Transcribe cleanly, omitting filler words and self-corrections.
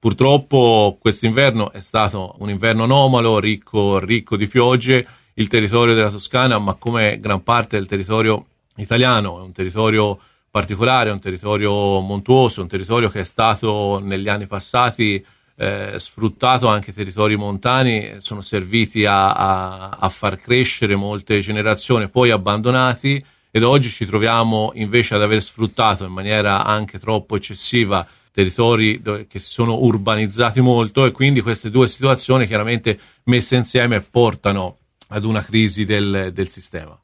Purtroppo quest'inverno è stato un inverno anomalo, ricco di piogge. Il territorio della Toscana, ma come gran parte del territorio italiano, è un territorio particolare, è un territorio montuoso, un territorio che è stato negli anni passati sfruttato. Anche i territori montani sono serviti a far crescere molte generazioni, poi abbandonati, ed oggi ci troviamo invece ad aver sfruttato in maniera anche troppo eccessiva territori che si sono urbanizzati molto, e quindi queste due situazioni chiaramente messe insieme portano ad una crisi del sistema.